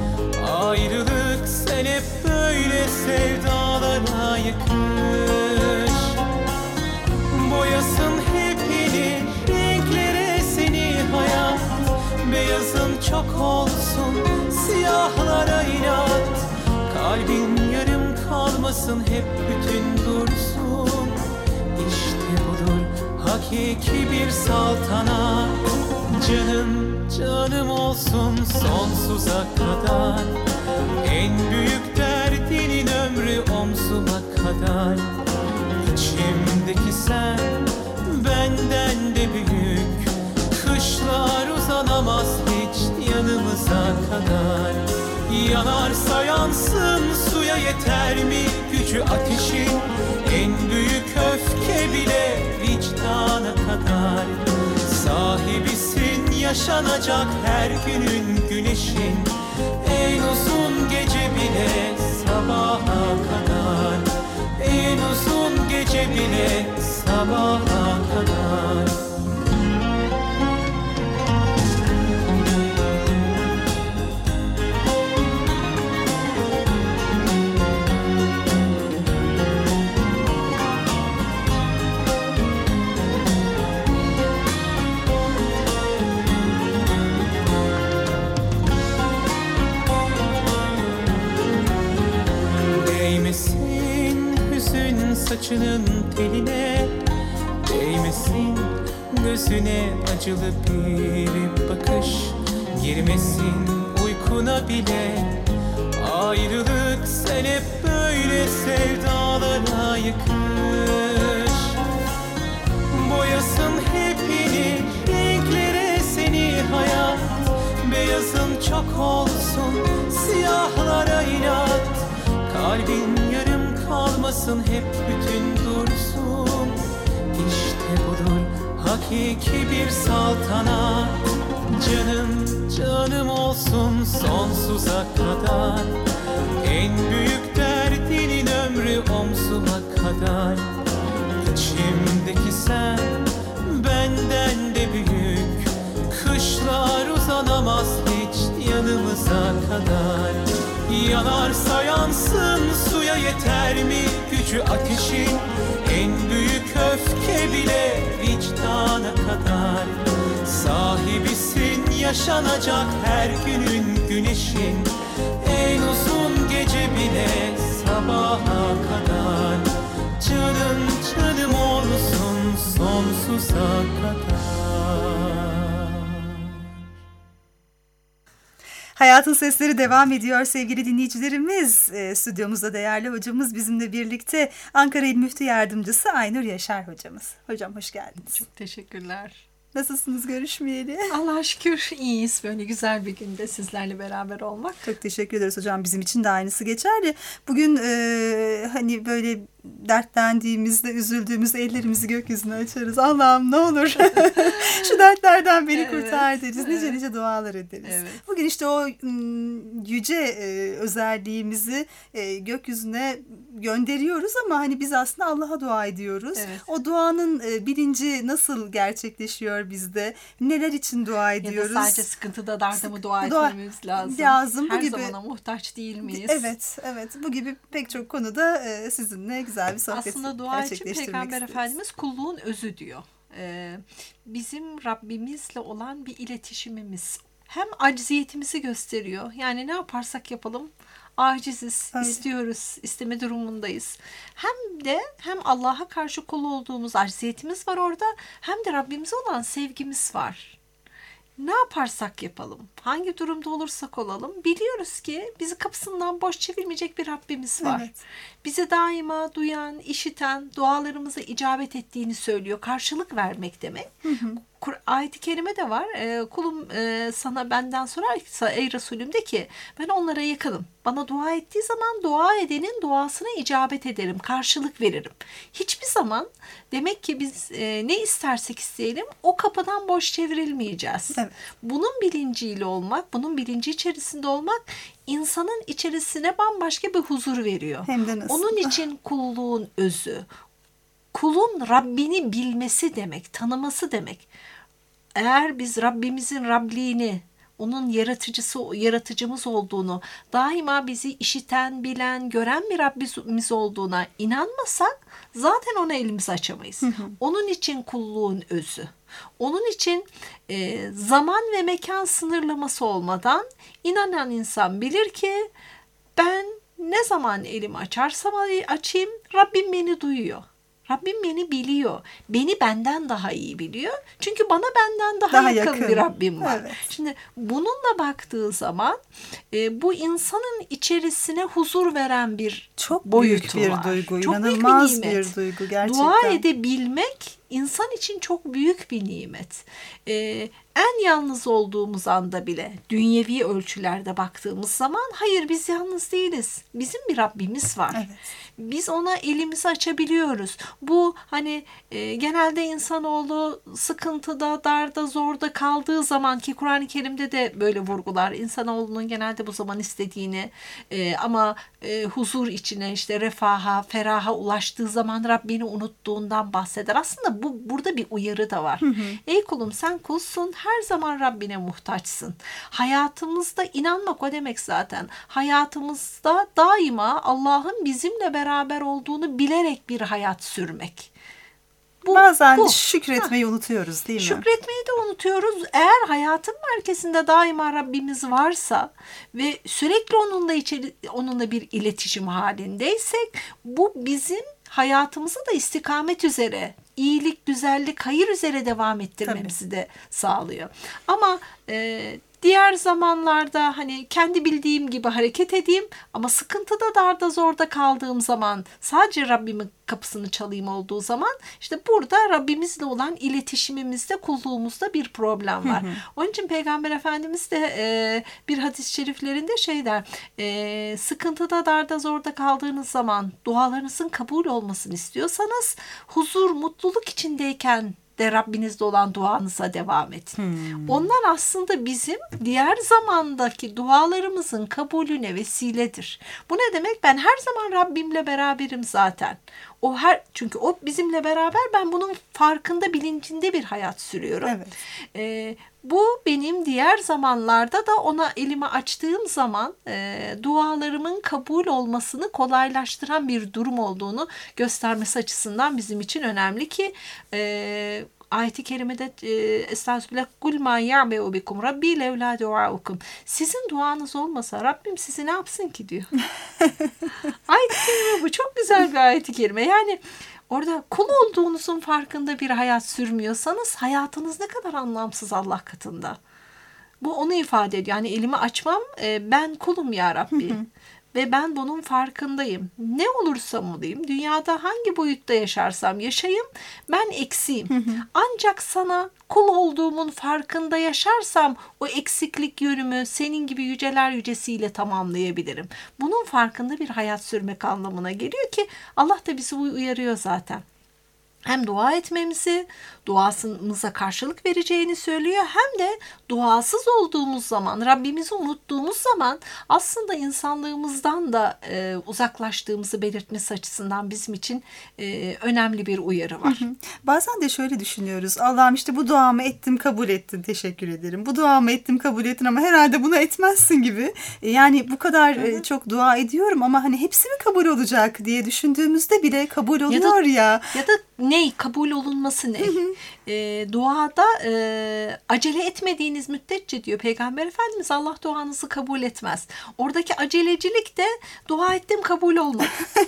Ayrılık sen hep böyle sevdalara yakış. Boyasın hepini renklere seni hayat. Beyazın çok olsun siyahlara inat. Kalbin yarım kalmasın hep bütün dursun. İşte budur hakiki bir saltanat. Canım canım olsun sonsuza kadar. En büyük derdinin ömrü omzuma kadar. İçimdeki sen benden de büyük. Kışlar uzanamaz hiç yanımıza kadar. Yanarsa yansın suya yeter mi gücü ateşin? En büyük öfke bile vicdana kadar. Sahibisin yaşanacak her günün güneşin. En uzun gece bile sabaha kadar. En uzun gece bile sabaha kadar. saçının teline, değmesin gözüne acılı bir bakış, girmesin uykuna bile ayrılık. Sen hep böyle sevdalara yıkış, boyasın hepini renklere seni hayat. Beyazın çok olsun, siyahlara inat. Kalbin yarım kalmasın, hep bütün dursun. İşte budur hakiki bir saltanat. Canım canım olsun sonsuza kadar. En büyük derdinin ömrü omzuma kadar. İçimdeki sen benden de büyük. Kışlar uzanamaz hiç yanımıza kadar. Yanarsa yansın, suya yeter mi gücü ateşin? En büyük öfke bile vicdana kadar. Sahibisin yaşanacak her günün güneşin. En uzun gece bile sabaha kadar. Canım canım olsun sonsuza kadar. Hayatın Sesleri devam ediyor sevgili dinleyicilerimiz. E, stüdyomuzda değerli hocamız bizimle birlikte Ankara İl Müftü Yardımcısı Aynur Yaşar hocamız. Hocam hoş geldiniz. Çok teşekkürler. Nasılsınız görüşmeyeli? Allah'a şükür iyiyiz. Böyle güzel bir günde sizlerle beraber olmak. Çok teşekkür ederiz hocam. Bizim için de aynısı geçerli. Bugün e, hani böyle dertlendiğimizde, üzüldüğümüzde ellerimizi gökyüzüne açarız. Allah'ım ne olur şu dertlerden beni evet, kurtar deriz. Nice evet. nice dualar ederiz. Evet. Bugün işte o yüce e, özelliğimizi e, gökyüzüne gönderiyoruz ama hani biz aslında Allah'a dua ediyoruz. Evet. O duanın e, bilinci nasıl gerçekleşiyor bizde? Neler için dua ediyoruz? Ya da sadece sıkıntıda, darda mı dua, dua etmemiz lazım? Lazım. Her bu gibi, zamana muhtaç değil miyiz? Evet, evet. Bu gibi pek çok konuda e, sizinle güzel bir sohbet aslında dua için Peygamber Efendimiz kulluğun özü diyor. Ee, bizim Rabbimizle olan bir iletişimimiz. Hem acziyetimizi gösteriyor. Yani ne yaparsak yapalım aciziz, evet. istiyoruz, isteme durumundayız. Hem de hem Allah'a karşı kul olduğumuz acziyetimiz var orada, hem de Rabbimize olan sevgimiz var. Ne yaparsak yapalım, hangi durumda olursak olalım, biliyoruz ki bizi kapısından boş çevirmeyecek bir Rabbimiz var. Evet. Bizi daima duyan, işiten, dualarımıza icabet ettiğini söylüyor. Karşılık vermek demek. Hı hı. Ayet-i kerime de var. E, kulum e, sana benden sorarsa ey Resulüm de ki ben onlara yakınım. Bana dua ettiği zaman dua edenin duasına icabet ederim. Karşılık veririm. Hiçbir zaman demek ki biz e, ne istersek isteyelim o kapıdan boş çevrilmeyeceğiz. Evet. Bunun bilinciyle olmak, bunun bilinci içerisinde olmak insanın içerisine bambaşka bir huzur veriyor. Hem de nasıl? Onun için kulluğun özü. Kulun Rabbini bilmesi demek, tanıması demek. Eğer biz Rabbimizin Rabliğini, onun yaratıcısı, yaratıcımız olduğunu, daima bizi işiten, bilen, gören bir Rabbimiz olduğuna inanmasak zaten ona elimizi açamayız. Hı hı. Onun için kulluğun özü. Onun için e, zaman ve mekan sınırlaması olmadan inanan insan bilir ki ben ne zaman elimi açarsam açayım Rabbim beni duyuyor. Rabbim beni biliyor. Beni benden daha iyi biliyor. Çünkü bana benden daha, daha yakın, yakın bir Rabbim var. Evet. Şimdi bununla baktığı zaman e, bu insanın içerisine huzur veren bir çok boyutu büyük bir var. duygu. Çok İnanılmaz büyük bir, bir duygu gerçekten. Dua edebilmek insan için çok büyük bir nimet. Ee, en yalnız olduğumuz anda bile dünyevi ölçülerde baktığımız zaman hayır biz yalnız değiliz. Bizim bir Rabbimiz var. Evet. Biz ona elimizi açabiliyoruz. Bu hani e, genelde insanoğlu sıkıntıda, darda, zorda kaldığı zaman ki Kur'an-ı Kerim'de de böyle vurgular. İnsanoğlunun genelde bu zaman istediğini e, ama e, huzur içine işte refaha, feraha ulaştığı zaman Rabbini unuttuğundan bahseder. Aslında bu burada bir uyarı da var. Hı hı. Ey kulum sen kulsun, her zaman Rabbine muhtaçsın. Hayatımızda inanmak o demek zaten. Hayatımızda daima Allah'ın bizimle beraber olduğunu bilerek bir hayat sürmek. Bu, Bazen bu. şükretmeyi ha. unutuyoruz değil mi? Şükretmeyi de unutuyoruz. Eğer hayatın merkezinde daima Rabbimiz varsa ve sürekli onunla içeri, onunla bir iletişim halindeysek bu bizim hayatımızı da istikamet üzere, iyilik, güzellik, hayır üzere devam ettirmemizi Tabii. de sağlıyor. Ama e, diğer zamanlarda hani kendi bildiğim gibi hareket edeyim ama sıkıntıda, darda, zorda kaldığım zaman sadece Rabbimin kapısını çalayım olduğu zaman işte burada Rabbimizle olan iletişimimizde, kulluğumuzda bir problem var. Hı hı. Onun için Peygamber Efendimiz de e, bir hadis-i şeriflerinde şey der, e, sıkıntıda, darda, zorda kaldığınız zaman dualarınızın kabul olmasını istiyorsanız huzur, mutluluk içindeyken de Rabbinizle olan duanıza devam edin. Hmm. Onlar aslında bizim diğer zamandaki dualarımızın kabulüne vesiledir. Bu ne demek? Ben her zaman Rabbimle beraberim zaten. O her çünkü o bizimle beraber, ben bunun farkında, bilincinde bir hayat sürüyorum. Evet. Ee, bu benim diğer zamanlarda da ona elimi açtığım zaman e, dualarımın kabul olmasını kolaylaştıran bir durum olduğunu göstermesi açısından bizim için önemli ki e, ayet-i kerimede Estağfirullah kul ma ya'be'u bikum rabbi levla duaukum. Sizin duanız olmasa Rabbim sizi ne yapsın ki diyor. Ayet-i kerime bu. Çok güzel bir ayet-i kerime. Yani orada kul olduğunuzun farkında bir hayat sürmüyorsanız hayatınız ne kadar anlamsız Allah katında. Bu onu ifade ediyor. Yani elimi açmam, ben kulum ya Rabbi. Ve ben bunun farkındayım. Ne olursam olayım, dünyada hangi boyutta yaşarsam yaşayayım, ben eksiğim. Hı hı. Ancak sana kul olduğumun farkında yaşarsam o eksiklik yönümü senin gibi yüceler yücesiyle tamamlayabilirim. Bunun farkında bir hayat sürmek anlamına geliyor ki Allah da bizi uyarıyor zaten. Hem dua etmemizi, duasımıza karşılık vereceğini söylüyor, hem de duasız olduğumuz zaman, Rabbimizi unuttuğumuz zaman aslında insanlığımızdan da e, uzaklaştığımızı belirtmesi açısından bizim için e, önemli bir uyarı var. Hı hı. Bazen de şöyle düşünüyoruz. Allah'ım işte bu duamı ettim, kabul ettin, teşekkür ederim. Bu duamı ettim, kabul ettin ama herhalde bunu etmezsin gibi. Yani bu kadar hı hı. çok dua ediyorum ama hani hepsi mi kabul olacak diye düşündüğümüzde bile kabul oluyor ya. Ya, ya da ne? Kabul olunması ne? Hı hı. E, duada e, acele etmediğiniz müddetçe diyor Peygamber Efendimiz, Allah duanızı kabul etmez. Oradaki acelecilik de dua ettim kabul olmadı.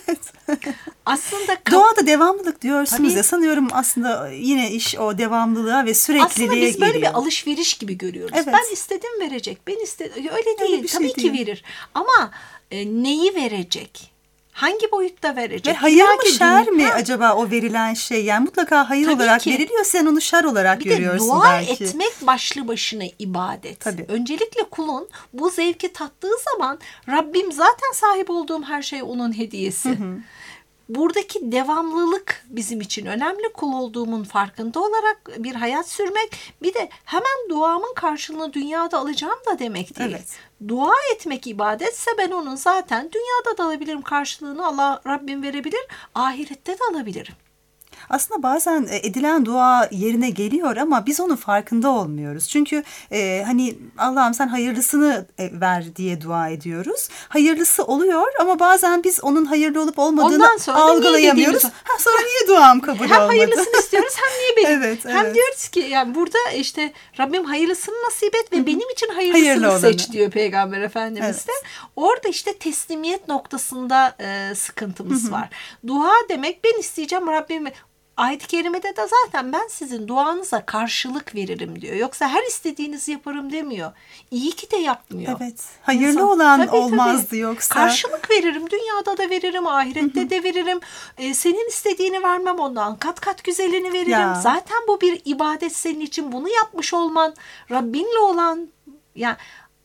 Aslında kab- Duada devamlılık diyorsunuz Tabii. ya, sanıyorum aslında yine iş o devamlılığa ve sürekliliğe geliyor. Aslında biz böyle geliyor. bir alışveriş gibi görüyoruz. Evet. Ben istedim verecek. Ben istedim. Öyle değil. Öyle Tabii şey ki değil. Verir. Ama e, neyi verecek? Hangi boyutta verecek? Ve hayır mı şer mi ha. acaba o verilen şey? Yani mutlaka hayır Tabii olarak ki. veriliyor. Sen onu şer olarak bir görüyorsun dua belki. Dua etmek başlı başına ibadet. Tabii. Öncelikle kulun bu zevki tattığı zaman Rabbim zaten sahip olduğum her şey onun hediyesi. Hı hı. Buradaki devamlılık bizim için önemli. Kul olduğumun farkında olarak bir hayat sürmek. Bir de hemen duamın karşılığını dünyada alacağım da demek değil. Evet. Dua etmek ibadetse ben onun zaten dünyada da alabilirim karşılığını, Allah Rabbim verebilir, ahirette de alabilirim. Aslında bazen edilen dua yerine geliyor ama biz onun farkında olmuyoruz. Çünkü e, hani Allah'ım sen hayırlısını ver diye dua ediyoruz. Hayırlısı oluyor ama bazen biz onun hayırlı olup olmadığını algılayamıyoruz. Ha, sonra niye duam kabul hem olmadı? Hem hayırlısını istiyoruz hem niye benim? Evet, hem evet. diyoruz ki yani burada işte Rabbim hayırlısını nasip et ve Hı-hı. benim için hayırlısını Hayırlı seç olanı. diyor Peygamber Efendimiz evet. de. Orada işte teslimiyet noktasında e, sıkıntımız Hı-hı. var. Dua demek ben isteyeceğim Rabbim. Ayet-i kerimede de zaten ben sizin duanıza karşılık veririm diyor. Yoksa her istediğinizi yaparım demiyor. İyi ki de yapmıyor. Evet. Hayırlı İnsan, olan tabii, olmazdı tabii. yoksa. Karşılık veririm. Dünyada da veririm. Ahirette Hı-hı. de veririm. Ee, senin istediğini vermem ondan. Kat kat güzelini veririm. Ya. Zaten bu bir ibadet senin için. Bunu yapmış olman, Rabbinle olan... yani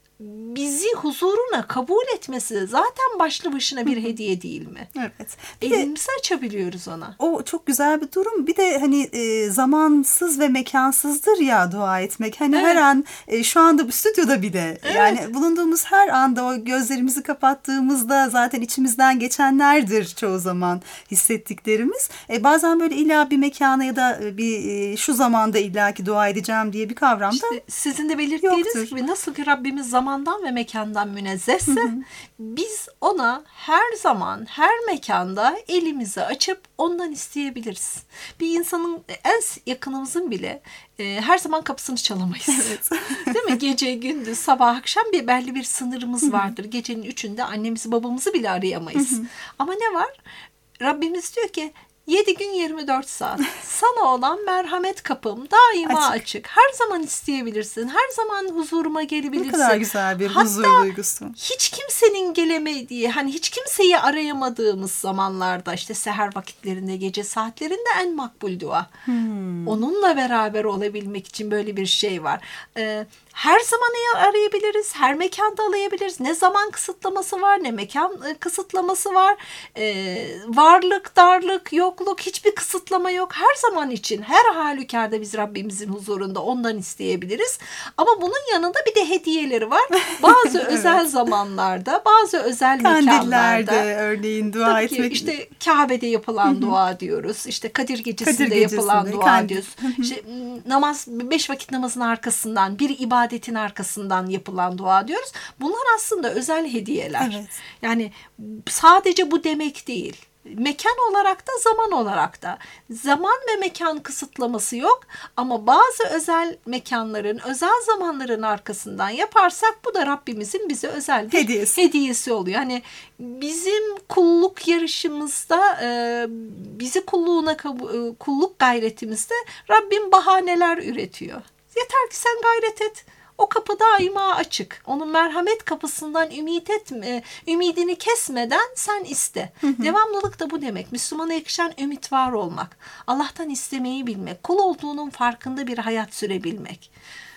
bizi huzuruna kabul etmesi zaten başlı başına bir hediye değil mi? Evet. Elimizi açabiliyoruz ona. O çok güzel bir durum. Bir de hani e, zamansız ve mekansızdır ya dua etmek. Hani evet. her an e, şu anda bu stüdyoda bile evet. yani bulunduğumuz her anda o gözlerimizi kapattığımızda zaten içimizden geçenlerdir çoğu zaman hissettiklerimiz. E, bazen böyle illa bir mekana ya da bir e, şu zamanda illaki dua edeceğim diye bir kavram da işte sizin de belirttiğiniz gibi nasıl ki Rabbimiz zaman zamandan ve mekandan münezzehse hı hı. biz ona her zaman, her mekanda elimizi açıp ondan isteyebiliriz. Bir insanın en yakınımızın bile e, her zaman kapısını çalamayız. Evet. Değil mi? Gece, gündüz, sabah, akşam bir belli bir sınırımız vardır. Gecenin üçünde annemizi, babamızı bile arayamayız. Hı hı. Ama ne var? Rabbimiz diyor ki yedi gün yirmi dört saat sana olan merhamet kapım daima açık. açık. Her zaman isteyebilirsin. Her zaman huzuruma gelebilirsin. Ne kadar güzel bir Hatta huzur duygusu. hiç kimsenin gelemediği, hani hiç kimseyi arayamadığımız zamanlarda, işte seher vakitlerinde, gece saatlerinde en makbul dua. Hmm. Onunla beraber olabilmek için böyle bir şey var. Ee, her zaman arayabiliriz, her mekanda arayabiliriz. Ne zaman kısıtlaması var, ne mekan kısıtlaması var. Ee, varlık, darlık, yokluk, hiçbir kısıtlama yok. Her zaman için, her halükarda biz Rabbimizin huzurunda ondan isteyebiliriz. Ama bunun yanında bir de hediyeleri var. Bazı evet. özel zamanlarda, bazı özel Kandillerde mekanlarda. örneğin dua etmek. İşte Kabe'de yapılan dua diyoruz. İşte Kadir Gecesi'nde, Kadir Gecesi'nde yapılan dua Kandil. diyoruz. İşte namaz, beş vakit namazın arkasından, bir ibadet adetin arkasından yapılan dua diyoruz. Bunlar aslında özel hediyeler. Evet. Yani sadece bu demek değil. Mekan olarak da zaman olarak da. Zaman ve mekan kısıtlaması yok ama bazı özel mekanların, özel zamanların arkasından yaparsak bu da Rabbimizin bize özel bir hediyesi, hediyesi oluyor. Hani bizim kulluk yarışımızda, bizi kulluğuna kulluk gayretimizde Rabbim bahaneler üretiyor. Yeter ki sen gayret et. O kapı daima açık. Onun merhamet kapısından ümit etme, ümidini kesmeden sen iste. Hı hı. Devamlılık da bu demek. Müslümana yakışan ümit var olmak. Allah'tan istemeyi bilmek. Kul olduğunun farkında bir hayat sürebilmek.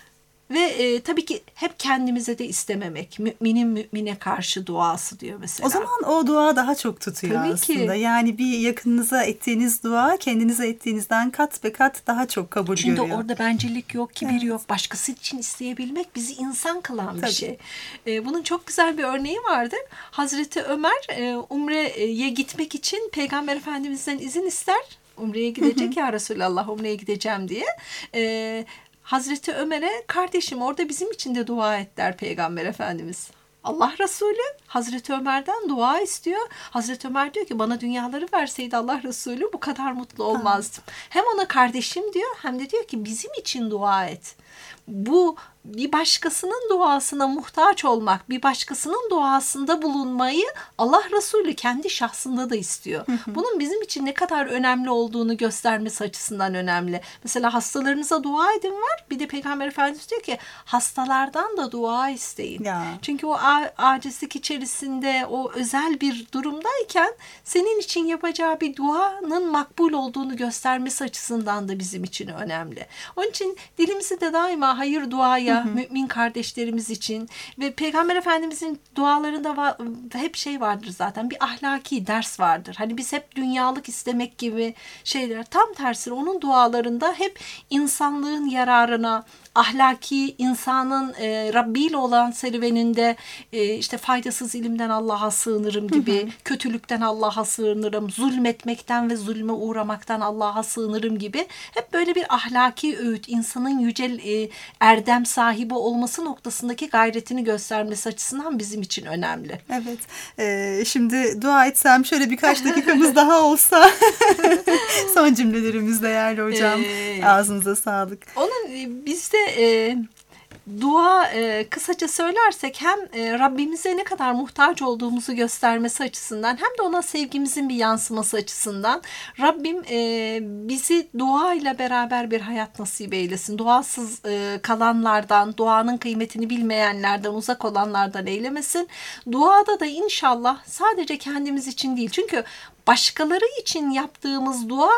Ve e, tabii ki hep kendimize de istememek. Müminin mümine karşı duası diyor mesela. O zaman o dua daha çok tutuyor tabii aslında. Ki. Yani bir yakınınıza ettiğiniz dua kendinize ettiğinizden kat be kat daha çok kabul Şimdi görüyor. Şimdi orada bencillik yok, kibir evet. yok. Başkası için isteyebilmek bizi insan kılan bir tabii. şey. E, bunun çok güzel bir örneği vardır. Hazreti Ömer e, Umre'ye gitmek için Peygamber Efendimiz'den izin ister. Umre'ye gidecek ya Resulallah, Umre'ye gideceğim diye. E, Hazreti Ömer'e kardeşim orada bizim için de dua et der Peygamber Efendimiz. Allah Resulü Hazreti Ömer'den dua istiyor. Hazreti Ömer diyor ki bana dünyaları verseydi Allah Resulü bu kadar mutlu olmazdım. Ha. Hem ona kardeşim diyor hem de diyor ki bizim için dua et. Bu bir başkasının duasına muhtaç olmak, bir başkasının duasında bulunmayı Allah Resulü kendi şahsında da istiyor. Hı hı. Bunun bizim için ne kadar önemli olduğunu göstermesi açısından önemli. Mesela hastalarınıza dua edin var. Bir de Peygamber Efendimiz diyor ki hastalardan da dua isteyin. Ya. Çünkü o acizlik içerisinde, o özel bir durumdayken senin için yapacağı bir duanın makbul olduğunu göstermesi açısından da bizim için önemli. Onun için dilimizi de daima hayır duaya, hı hı. mümin kardeşlerimiz için ve Peygamber Efendimizin dualarında var, hep şey vardır zaten, bir ahlaki ders vardır. Hani biz hep dünyalık istemek gibi şeyler, tam tersine onun dualarında hep insanlığın yararına, ahlaki, insanın e, Rabbi ile olan serüveninde e, işte faydasız ilimden Allah'a sığınırım gibi, hı hı. kötülükten Allah'a sığınırım, zulmetmekten ve zulme uğramaktan Allah'a sığınırım gibi hep böyle bir ahlaki öğüt, insanın yücel e, erdem sahibi olması noktasındaki gayretini göstermesi açısından bizim için önemli. Evet. Ee, şimdi dua etsem şöyle birkaç dakikamız daha olsa son cümlelerimiz değerli hocam. Ee, Ağzınıza sağlık. Onun bizde e, dua e, kısaca söylersek hem e, Rabbimize ne kadar muhtaç olduğumuzu göstermesi açısından hem de ona sevgimizin bir yansıması açısından Rabbim e, bizi dua ile beraber bir hayat nasip eylesin. Duasız e, kalanlardan, duanın kıymetini bilmeyenlerden, uzak olanlardan eylemesin. Duada da inşallah sadece kendimiz için değil. Çünkü başkaları için yaptığımız dua,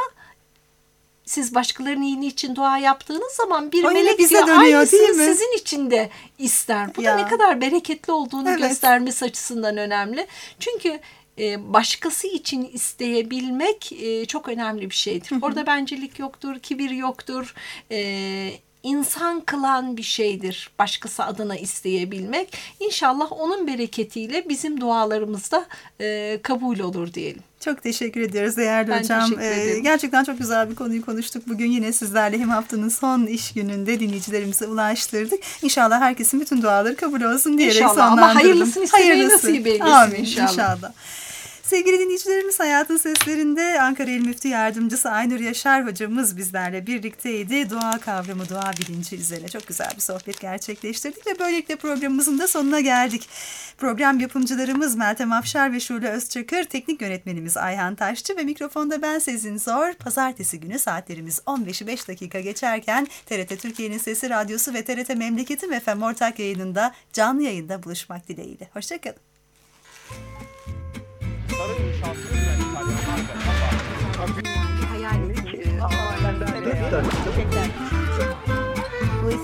siz başkalarının iyiliği için dua yaptığınız zaman bir o melek bize dönüyor, aynısını sizin için de ister. Bu ya. da ne kadar bereketli olduğunu evet. göstermesi açısından önemli. Çünkü e, başkası için isteyebilmek e, çok önemli bir şeydir. Hı hı. Orada bencillik yoktur, kibir yoktur. E, insan kılan bir şeydir başkası adına isteyebilmek. İnşallah onun bereketiyle bizim dualarımız da e, kabul olur diyelim. Çok teşekkür ediyoruz değerli ben hocam. Ee, gerçekten çok güzel bir konuyu konuştuk. Bugün yine sizlerle hem haftanın son iş gününde dinleyicilerimize ulaştırdık. İnşallah herkesin bütün duaları kabul olsun diyerek İnşallah, sonlandırdım. Ama hayırlısını istemeye nasip eylesin Amin, inşallah. inşallah. Sevgili dinleyicilerimiz, Hayatın Seslerinde Ankara İl Müftü Yardımcısı Aynur Yaşar hocamız bizlerle birlikteydi. Doğa kavramı, doğa bilinci üzerine çok güzel bir sohbet gerçekleştirdik ve böylelikle programımızın da sonuna geldik. Program yapımcılarımız Meltem Afşar ve Şule Özçakır, teknik yönetmenimiz Ayhan Taşçı ve mikrofonda ben Sezin Zor. Pazartesi günü saatlerimiz on beşi beş dakika geçerken T R T Türkiye'nin Sesi Radyosu ve T R T Memleketim F M ortak yayınında canlı yayında buluşmak dileğiyle. Hoşçakalın.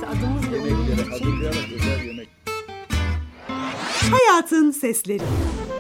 Hayatın Sesleri.